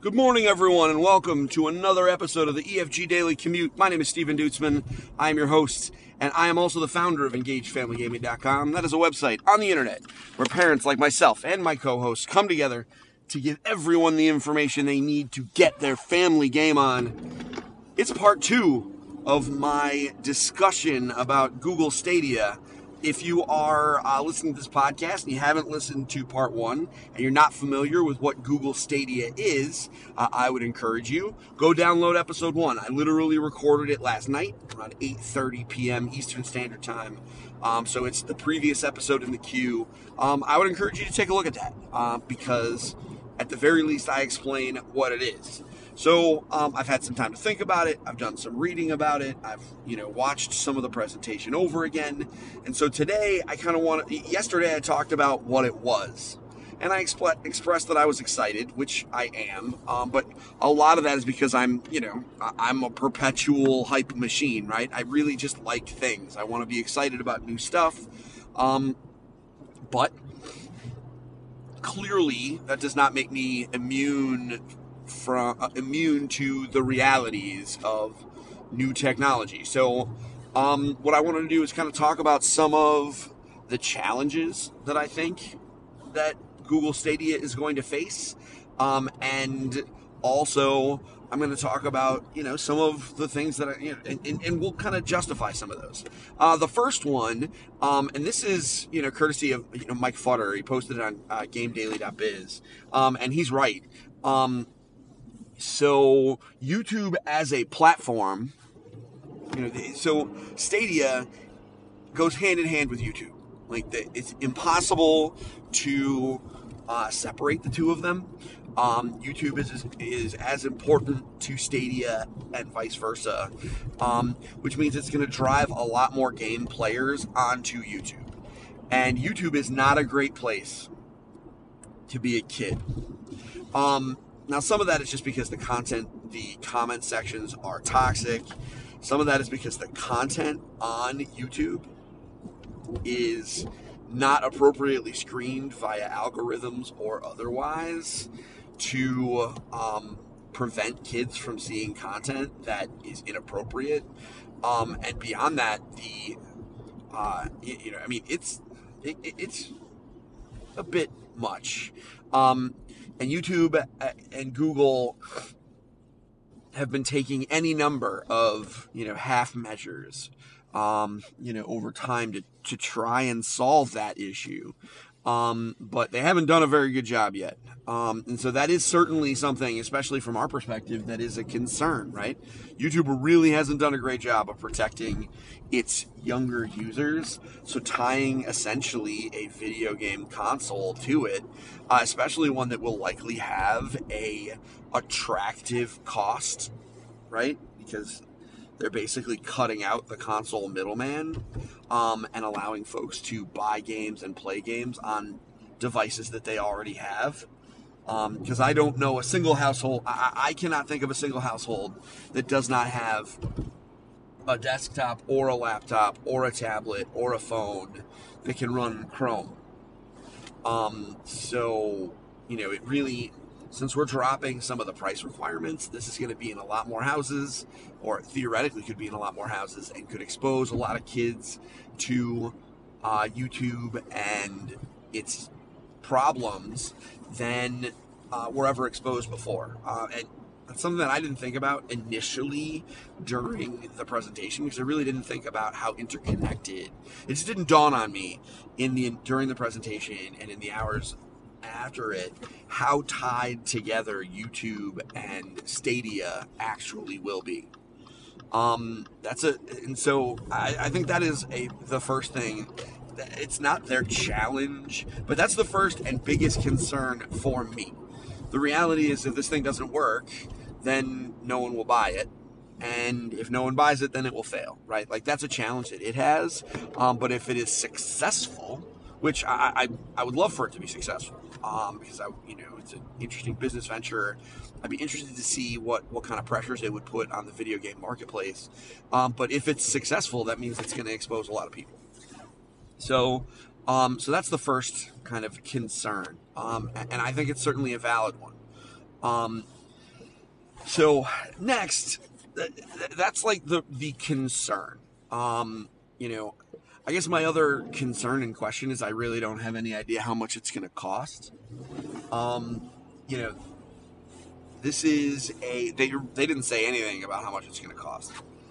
Good morning, everyone, and welcome to another episode of the EFG Daily Commute. My name is Steven Dutzman. I am your host, and I am also the founder of EngageFamilyGaming.com. That is a website on the internet where parents like myself and my co-hosts come together to give everyone the information they need to get their family game on. It's part 2 of my discussion about Google Stadia. If you are listening to this podcast and you haven't listened to part 1 and you're not familiar with what Google Stadia is, I would encourage you, go download episode 1. I literally recorded it last night around 8:30 p.m. Eastern Standard Time. So it's the previous episode in the queue. I would encourage you to take a look at that because at the very least I explain what it is. So I've had some time to think about it. I've done some reading about it. I've watched some of the presentation over again. And so today I kind of want to, yesterday I talked about what it was. And I expressed that I was excited, which I am. But a lot of that is because I'm a perpetual hype machine, right? I really just like things. I want to be excited about new stuff. But clearly that does not make me immune to the realities of new technology. So what I wanted to do is kind of talk about some of the challenges that I think that Google Stadia is going to face, and also I'm going to talk about some of the things that and we'll kind of justify some of those. The first one, and this is courtesy of Mike Futter. He posted it on GameDaily.biz, and he's right. So YouTube as a platform, so Stadia goes hand in hand with YouTube. It's impossible to separate the two of them. YouTube is as important to Stadia and vice versa, which means it's going to drive a lot more game players onto YouTube. And YouTube is not a great place to be a kid. Now, some of that is just because the comment sections are toxic. Some of that is because the content on YouTube is not appropriately screened via algorithms or otherwise to prevent kids from seeing content that is inappropriate. And beyond that, it's a bit much. And YouTube and Google have been taking any number of, half measures, over time to try and solve that issue. But they haven't done a very good job yet. And so that is certainly something, especially from our perspective, that is a concern, right? YouTube really hasn't done a great job of protecting its younger users. So tying essentially a video game console to it, especially one that will likely have a attractive cost, right? Because they're basically cutting out the console middleman, and allowing folks to buy games and play games on devices that they already have. Because I don't know a single household, I cannot think of a single household that does not have a desktop or a laptop or a tablet or a phone that can run Chrome. So, it really, since we're dropping some of the price requirements, this is going to be in a lot more houses, or theoretically could be in a lot more houses, and could expose a lot of kids to YouTube and its problems than were ever exposed before. And that's something that I didn't think about initially during the presentation, because I really didn't think about how interconnected. It just didn't dawn on me during the presentation and in the hours after it, how tied together YouTube and Stadia actually will be. So I think that is the first thing. It's not their challenge, but that's the first and biggest concern for me. The reality is, if this thing doesn't work, then no one will buy it. And if no one buys it, then it will fail, right? That's a challenge that it has. But if it is successful, which I would love for it to be successful, because it's an interesting business venture. I'd be interested to see what kind of pressures it would put on the video game marketplace. But if it's successful, that means it's going to expose a lot of people. So that's the first kind of concern, and I think it's certainly a valid one. So next, that's like the concern. I guess my other concern and question is I really don't have any idea how much it's going to cost. You know, this is they didn't say anything about how much it's going to cost.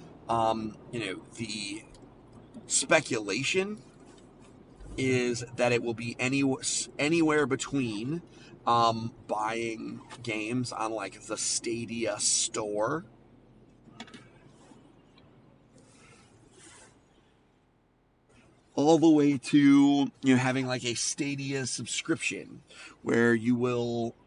The speculation is that it will be anywhere between buying games on like the Stadia store all the way to having like a Stadia subscription where you will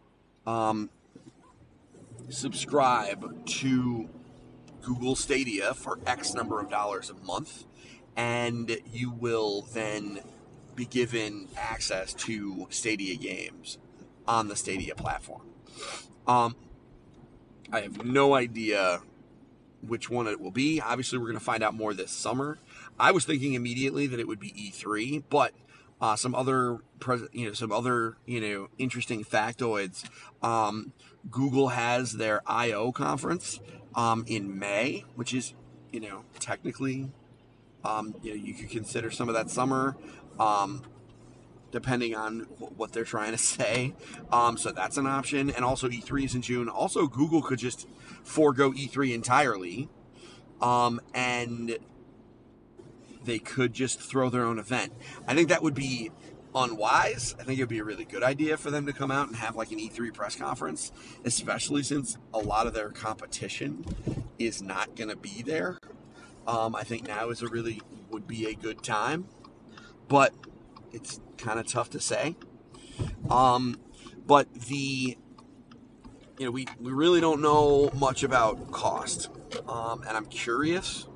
subscribe to Google Stadia for X number of dollars a month, and you will then be given access to Stadia games on the Stadia platform. I have no idea which one it will be. Obviously, we're going to find out more this summer. I was thinking immediately that it would be E3, but some other interesting factoids. Google has their I/O conference in May, which is technically you could consider some of that summer, depending on what they're trying to say. So that's an option, and also E3 is in June. Also, Google could just forego E3 entirely, and they could just throw their own event. I think that would be unwise. I think it would be a really good idea for them to come out and have like an E3 press conference, especially since a lot of their competition is not going to be there. I think now would be a good time, but it's kind of tough to say. But we really don't know much about cost, and I'm curious.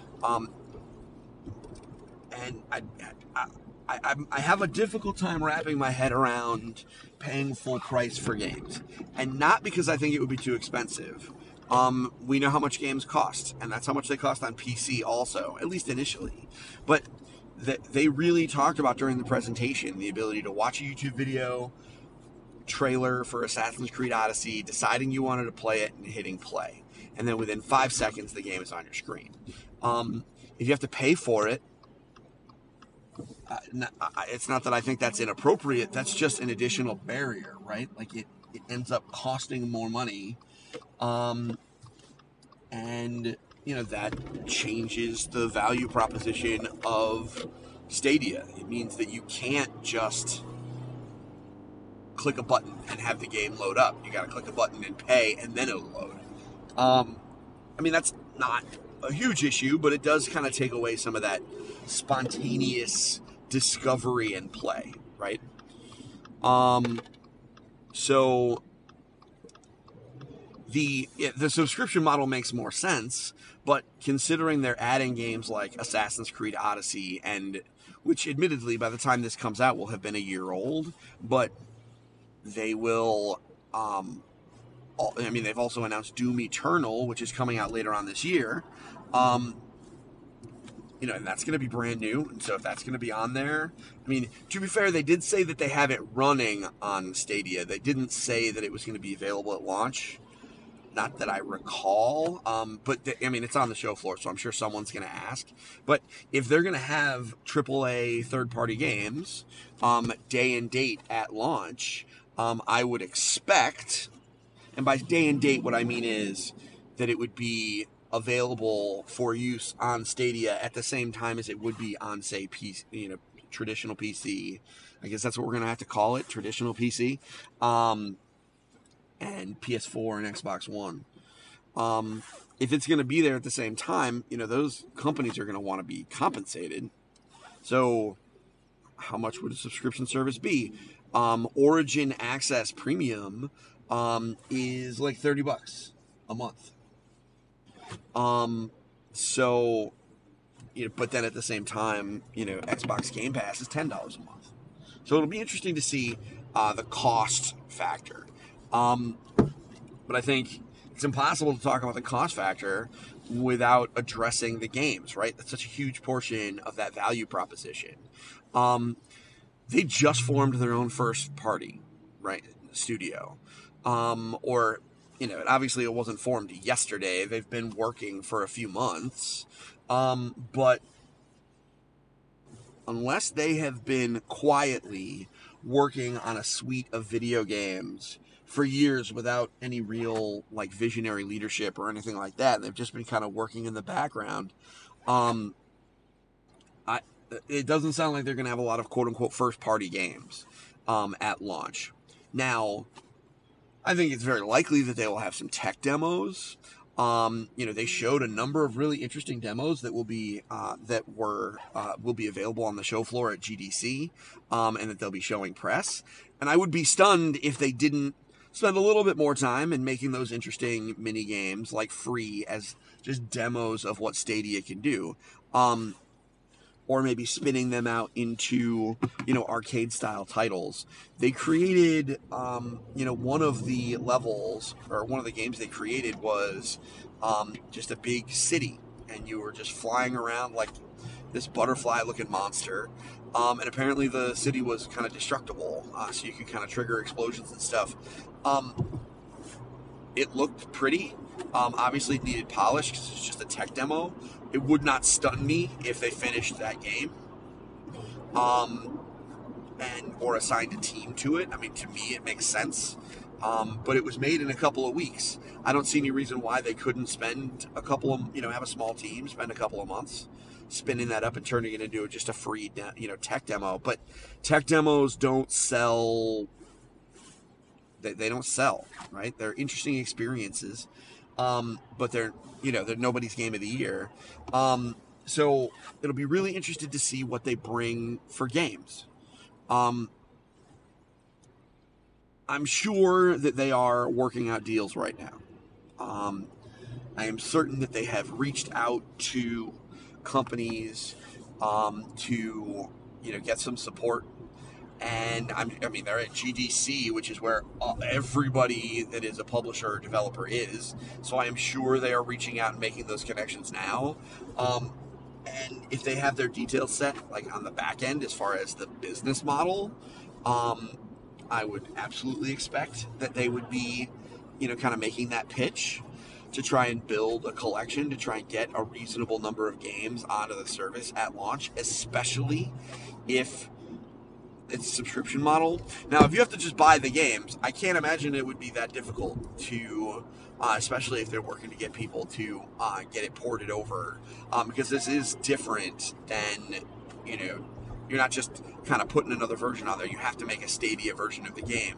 And I have a difficult time wrapping my head around paying full price for games, and not because I think it would be too expensive. We know how much games cost, and that's how much they cost on PC also, at least initially. But they really talked about during the presentation the ability to watch a YouTube video, trailer for Assassin's Creed Odyssey, deciding you wanted to play it, and hitting play. And then within 5 seconds, the game is on your screen. If you have to pay for it, it's not that I think that's inappropriate. That's just an additional barrier, right? Like it ends up costing more money. And that changes the value proposition of Stadia. It means that you can't just click a button and have the game load up. You got to click a button and pay, and then it'll load. That's not a huge issue, but it does kind of take away some of that spontaneous discovery and play, right? So the subscription model makes more sense, but considering they're adding games like Assassin's Creed Odyssey, and which admittedly by the time this comes out will have been a year old, but they will they've also announced Doom Eternal, which is coming out later on this year. And that's going to be brand new. And so if that's going to be on there, to be fair, they did say that they have it running on Stadia. They didn't say that it was going to be available at launch. Not that I recall. But it's on the show floor, so I'm sure someone's going to ask. But if they're going to have AAA third-party games day and date at launch, I would expect, and by day and date, what I mean is that it would be available for use on Stadia at the same time as it would be on, say, PC, traditional PC. I guess that's what we're going to have to call it, traditional PC, and PS4 and Xbox One. If it's going to be there at the same time, those companies are going to want to be compensated. So how much would a subscription service be? Origin Access Premium is like $30 a month. But then at the same time, Xbox Game Pass is $10 a month. So it'll be interesting to see the cost factor. But I think it's impossible to talk about the cost factor without addressing the games, right? That's such a huge portion of that value proposition. They just formed their own first party, right, studio. Or obviously it wasn't formed yesterday. They've been working for a few months. But unless they have been quietly working on a suite of video games for years without any real visionary leadership or anything like that, they've just been kind of working in the background. It doesn't sound like they're going to have a lot of quote-unquote first-party games at launch. Now, I think it's very likely that they will have some tech demos. They showed a number of really interesting demos that will be available on the show floor at GDC, and that they'll be showing press. And I would be stunned if they didn't spend a little bit more time in making those interesting mini games free as just demos of what Stadia can do. Or maybe spinning them out into, arcade style titles. They created, one of the levels, or one of the games they created was just a big city, and you were just flying around like this butterfly looking monster. And apparently the city was kind of destructible, so you could kind of trigger explosions and stuff. It looked pretty. Obviously it needed polish because it's just a tech demo. It would not stun me if they finished that game, or assigned a team to it. I mean, to me, it makes sense. But it was made in a couple of weeks. I don't see any reason why they couldn't spend a couple of, have a small team, spend a couple of months spinning that up and turning it into just a free, tech demo. But tech demos don't sell. They don't sell, right? They're interesting experiences. But they're nobody's game of the year. So it'll be really interesting to see what they bring for games. I'm sure that they are working out deals right now. I am certain that they have reached out to companies to get some support. And they're at GDC, which is where everybody that is a publisher or developer is. So I am sure they are reaching out and making those connections now. And if they have their details set, on the back end, as far as the business model, I would absolutely expect that they would be, kind of making that pitch to try and build a collection, to try and get a reasonable number of games onto the service at launch, especially if it's a subscription model. Now, if you have to just buy the games, I can't imagine it would be that difficult to, especially if they're working to get people to get it ported over, because this is different than, you're not just kind of putting another version on there. You have to make a Stadia version of the game.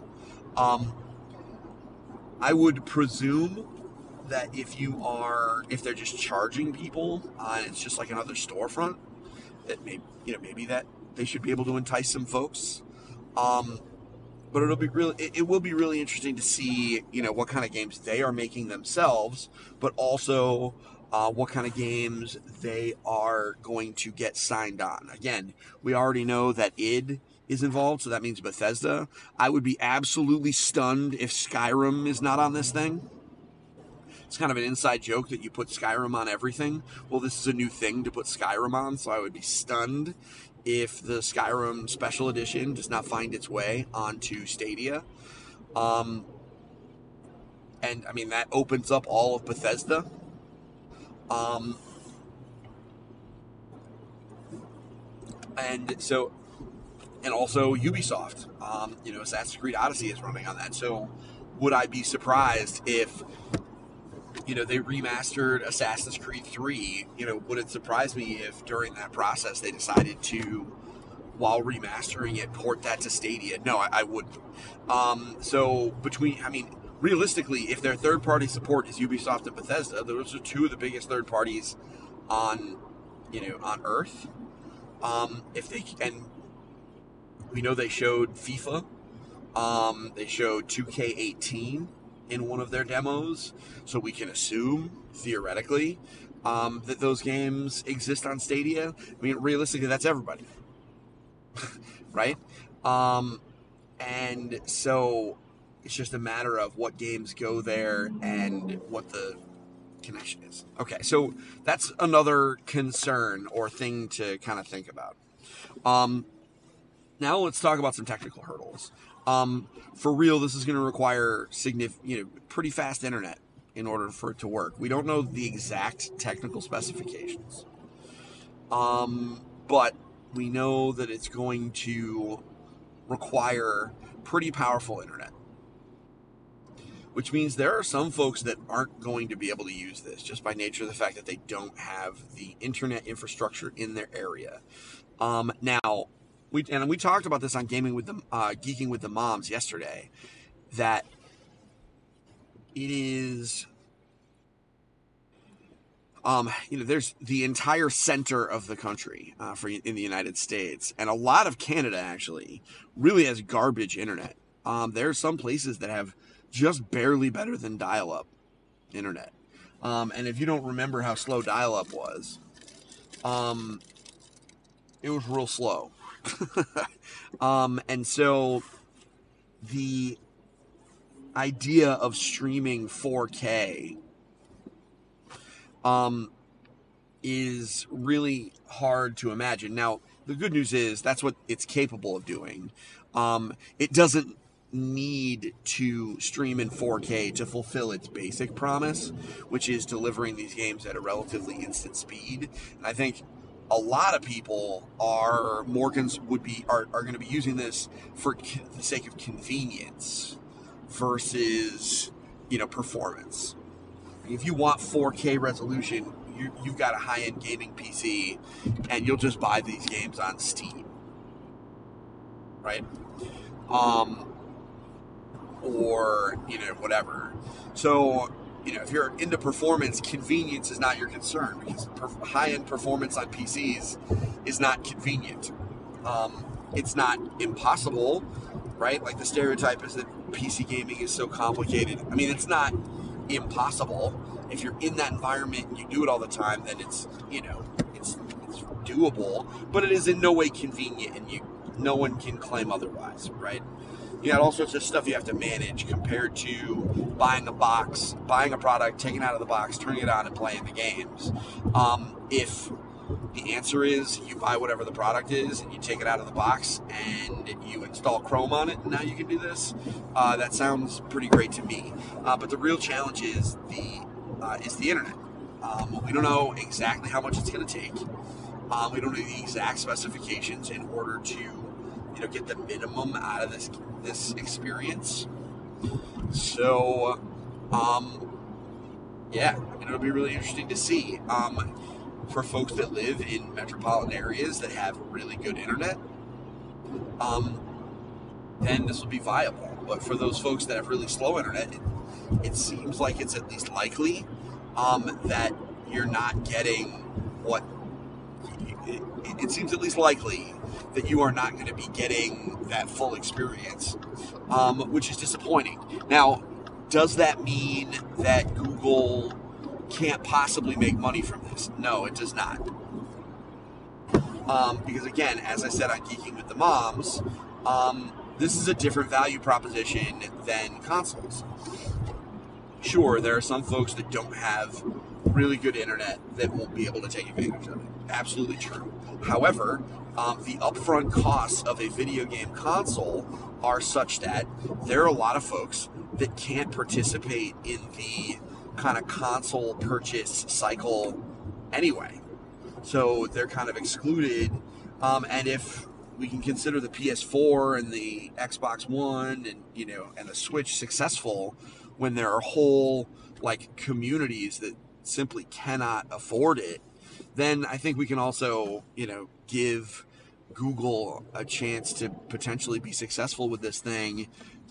I would presume that if they're just charging people, it's just like another storefront, that maybe that they should be able to entice some folks. But it will be really interesting to see, what kind of games they are making themselves, but also what kind of games they are going to get signed on. Again, we already know that id is involved, so that means Bethesda. I would be absolutely stunned if Skyrim is not on this thing. It's kind of an inside joke that you put Skyrim on everything. Well, this is a new thing to put Skyrim on, so I would be stunned if the Skyrim Special Edition does not find its way onto Stadia. And, that opens up all of Bethesda. And also Ubisoft. Assassin's Creed Odyssey is running on that. So would I be surprised if they remastered Assassin's Creed 3, would it surprise me if during that process they decided to, while remastering it, port that to Stadia? No, I wouldn't. Realistically, if their third-party support is Ubisoft and Bethesda, those are two of the biggest third parties on Earth. And we know they showed FIFA, they showed 2K18 in one of their demos, so we can assume, theoretically, that those games exist on Stadia. Realistically, that's everybody. Right? And so it's just a matter of what games go there and what the connection is. Okay, so that's another concern or thing to kind of think about. Now let's talk about some technical hurdles. For real, this is going to require pretty fast internet in order for it to work. We don't know the exact technical specifications, but we know that it's going to require pretty powerful internet, which means there are some folks that aren't going to be able to use this just by nature of the fact that they don't have the internet infrastructure in their area. Now, we talked about this on Geeking with the Moms yesterday, that it is, there's the entire center of the country in the United States, and a lot of Canada actually really has garbage internet. There are some places that have just barely better than dial-up internet. And if you don't remember how slow dial-up was, it was real slow. And so the idea of streaming 4K is really hard to imagine. Now, the good news is that's what it's capable of doing. It doesn't need to stream in 4K to fulfill its basic promise, which is delivering these games at a relatively instant speed. And I think a lot of people are going to be using this for the sake of convenience versus performance. If you want 4K resolution, you've got a high-end gaming PC, and you'll just buy these games on Steam, right? Or whatever. So if you're into performance, convenience is not your concern, because high-end performance on PCs is not convenient. It's not impossible, right? Like, the stereotype is that PC gaming is so complicated. I mean, it's not impossible. If you're in that environment and you do it all the time, then it's doable, but it is in no way convenient, and no one can claim otherwise, right? You got all sorts of stuff you have to manage compared to buying a product, taking it out of the box, turning it on, and playing the games. If the answer is you buy whatever the product is and you take it out of the box and you install Chrome on it, and now you can do this, that sounds pretty great to me. But the real challenge is the internet. We don't know exactly how much it's going to take. We don't know the exact specifications in order to get the minimum out of this experience. So, it'll be really interesting to see. For folks that live in metropolitan areas that have really good internet, then this will be viable. But for those folks that have really slow internet, it seems like it's at least likely that you're not getting what... It seems at least likely that you are not going to be getting that full experience, which is disappointing. Now, does that mean that Google can't possibly make money from this? No, it does not. Because again, as I said on Geeking with the Moms, this is a different value proposition than consoles. Sure, there are some folks that don't have really good internet that won't be able to take advantage of it. Absolutely true. However, the upfront costs of a video game console are such that there are a lot of folks that can't participate in the kind of console purchase cycle anyway. So they're kind of excluded. And if we can consider the PS4 and the Xbox One and the Switch successful, when there are whole communities that simply cannot afford it, then I think we can also, give Google a chance to potentially be successful with this thing,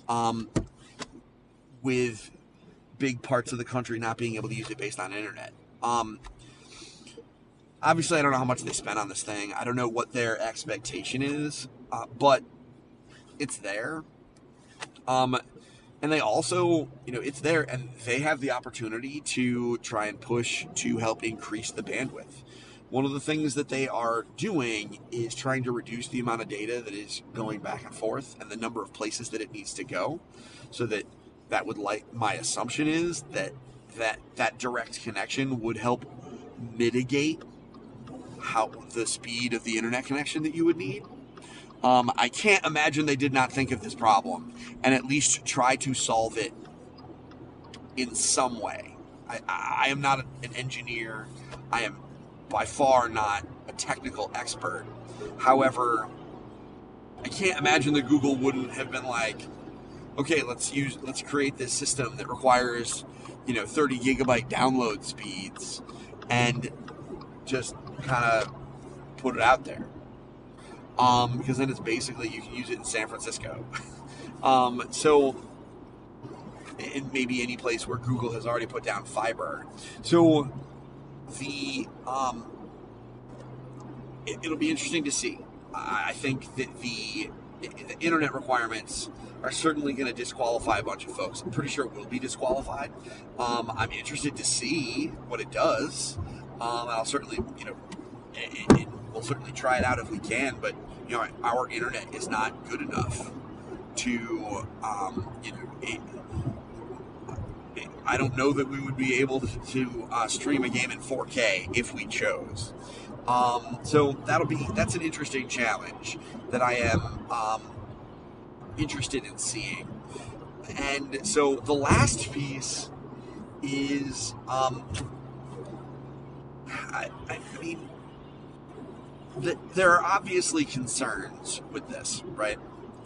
with big parts of the country not being able to use it based on internet. Obviously, I don't know how much they spent on this thing. I don't know what their expectation is, but it's there. And they also, it's there, and they have the opportunity to try and push to help increase the bandwidth. One of the things that they are doing is trying to reduce the amount of data that is going back and forth and the number of places that it needs to go, so that would, my assumption is that direct connection would help mitigate the speed of the internet connection that you would need. I can't imagine they did not think of this problem and at least try to solve it in some way. I am not an engineer. I am by far not a technical expert. However, I can't imagine that Google wouldn't have been like, okay, let's create this system that requires, 30 gigabyte download speeds and just kind of put it out there. Because then it's basically, you can use it in San Francisco. So, in maybe any place where Google has already put down fiber. So, it'll be interesting to see. I think that the internet requirements are certainly going to disqualify a bunch of folks. I'm pretty sure it will be disqualified. I'm interested to see what it does. I'll certainly, we'll certainly try it out if we can, but, our internet is not good enough to, I don't know that we would be able to stream a game in 4K if we chose. So that's an interesting challenge that I am interested in seeing. And so the last piece is, there are obviously concerns with this, right?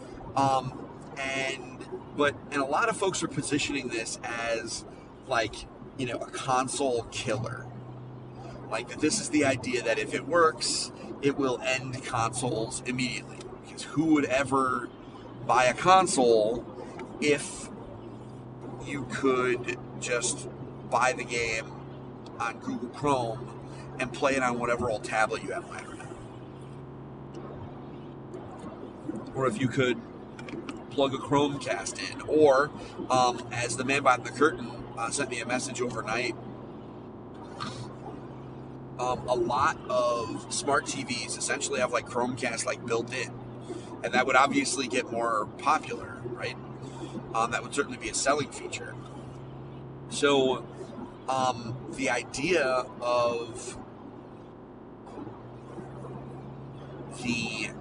And a lot of folks are positioning this as like, a console killer. Like, this is the idea that if it works, it will end consoles immediately. Because who would ever buy a console if you could just buy the game on Google Chrome and play it on whatever old tablet you have lying around? Or if you could plug a Chromecast in, or as the man behind the curtain sent me a message overnight, a lot of smart TVs essentially have like Chromecast like built in, and that would obviously get more popular, right? That would certainly be a selling feature. So the idea of the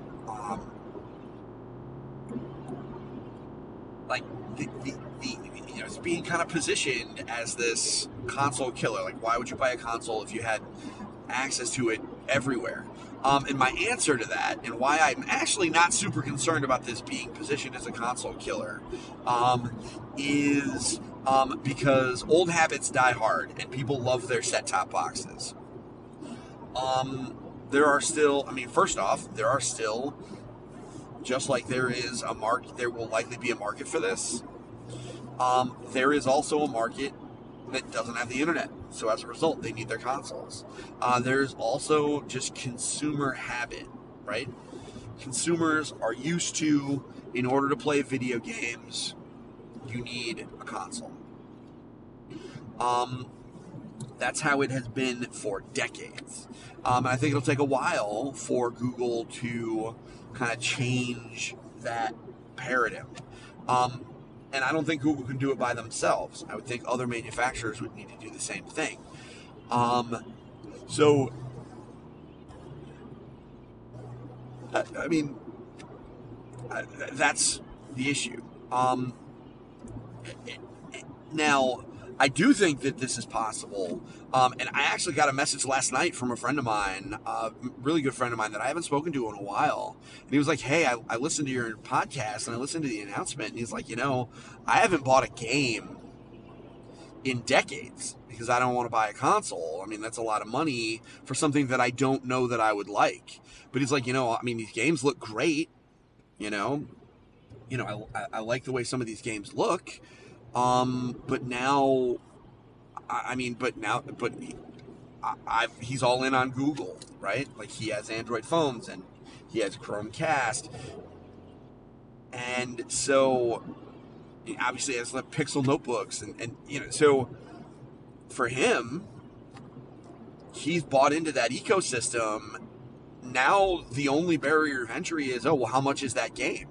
it's being kind of positioned as this console killer. Like, why would you buy a console if you had access to it everywhere? And my answer to that, and why I'm actually not super concerned about this being positioned as a console killer, is because old habits die hard, and people love their set-top boxes. There are still, first off, there are still, just like there is a market, there will likely be a market for this. There is also a market that doesn't have the internet. So as a result, they need their consoles. There's also just consumer habit, right? Consumers are used to, in order to play video games, you need a console. That's how it has been for decades. And I think it'll take a while for Google to kind of change that paradigm. And I don't think Google can do it by themselves. I would think other manufacturers would need to do the same thing. That's the issue. Now, I do think that this is possible. And I actually got a message last night from a friend of mine, a really good friend of mine that I haven't spoken to in a while. And he was like, hey, I listened to your podcast and I listened to the announcement. And he's like, I haven't bought a game in decades because I don't want to buy a console. That's a lot of money for something that I don't know that I would like. But he's like, these games look great. I like the way some of these games look. But he's all in on Google, right? Like, he has Android phones and he has Chromecast. And so, obviously, he has the Pixel notebooks. And so for him, he's bought into that ecosystem. Now, the only barrier of entry is, how much is that game?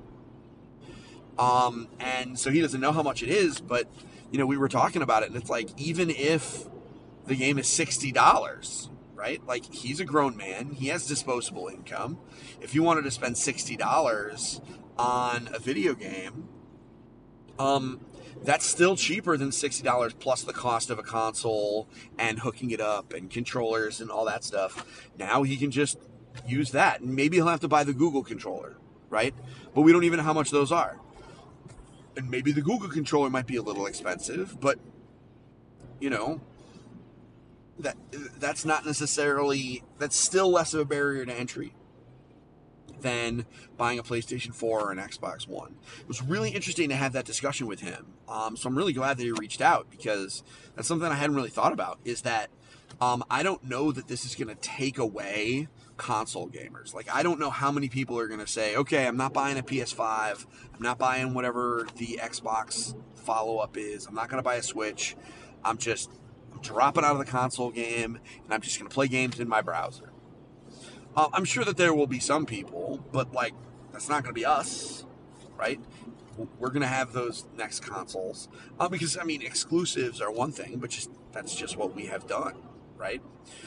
And so he doesn't know how much it is, but, we were talking about it, and it's like, even if the game is $60, right? Like, he's a grown man. He has disposable income. If you wanted to spend $60 on a video game, that's still cheaper than $60 plus the cost of a console and hooking it up and controllers and all that stuff. Now he can just use that. And maybe he'll have to buy the Google controller, right? But we don't even know how much those are. And maybe the Google controller might be a little expensive, but, you know, that's not necessarily, that's still less of a barrier to entry than buying a PlayStation 4 or an Xbox One. It was really interesting to have that discussion with him. So I'm really glad that he reached out, because that's something I hadn't really thought about, is that I don't know that this is going to take away console gamers. Like, I don't know how many people are going to say, okay, I'm not buying a PS5. I'm not buying whatever the Xbox follow-up is. I'm not going to buy a Switch. I'm dropping out of the console game, and I'm just going to play games in my browser. I'm sure that there will be some people, but, like, that's not going to be us, right? We're going to have those next consoles. Because, I mean, exclusives are one thing, but that's just what we have done, right?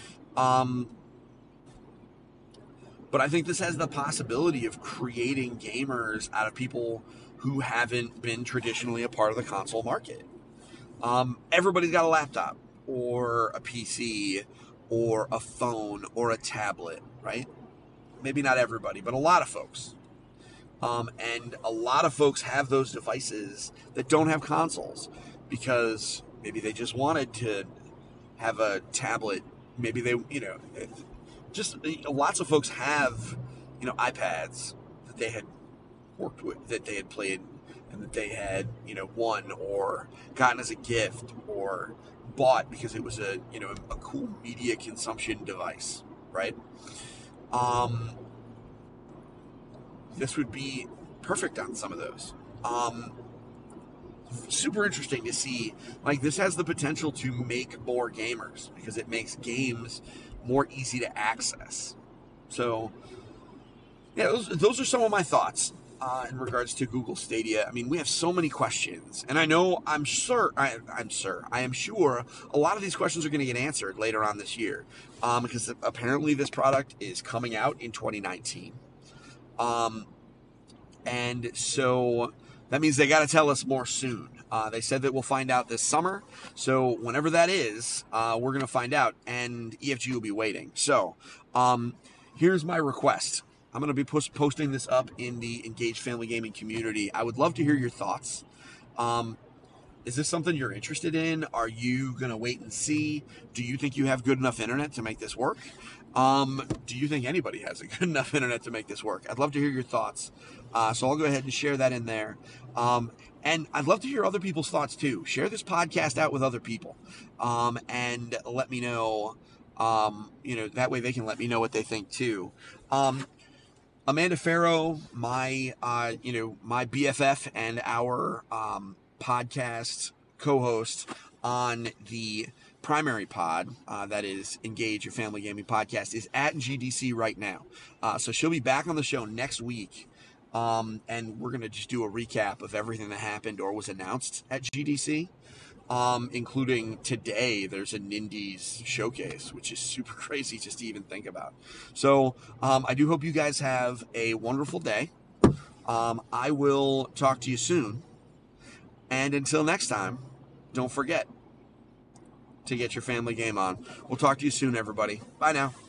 But I think this has the possibility of creating gamers out of people who haven't been traditionally a part of the console market. Everybody's got a laptop or a PC or a phone or a tablet, right? Maybe not everybody, but a lot of folks. And a lot of folks have those devices that don't have consoles because maybe they just wanted to have a tablet. Maybe they, just lots of folks have, iPads that they had worked with, that they had played, and that they had, won or gotten as a gift or bought because it was a cool media consumption device, right? This would be perfect on some of those. Super interesting to see. Like, this has the potential to make more gamers because it makes games more easy to access. So, yeah, those are some of my thoughts in regards to Google Stadia. I mean, we have so many questions, and I am sure a lot of these questions are going to get answered later on this year, because apparently this product is coming out in 2019. And so that means they got to tell us more soon. They said that we'll find out this summer. So whenever that is, we're going to find out, and EFG will be waiting. So, here's my request. I'm going to be posting this up in the Engaged Family Gaming community. I would love to hear your thoughts. Is this something you're interested in? Are you going to wait and see? Do you think you have good enough internet to make this work? Do you think anybody has a good enough internet to make this work? I'd love to hear your thoughts. So I'll go ahead and share that in there. And I'd love to hear other people's thoughts too. Share this podcast out with other people. And let me know, that way they can let me know what they think too. Amanda Farrow, my BFF and our podcast co-host on the primary pod, that is Engage Your Family Gaming Podcast, is at GDC right now. So she'll be back on the show next week. And we're going to just do a recap of everything that happened or was announced at GDC. Including today, there's an Indies showcase, which is super crazy just to even think about. So, I do hope you guys have a wonderful day. I will talk to you soon. And until next time, don't forget to get your family game on. We'll talk to you soon, everybody. Bye now.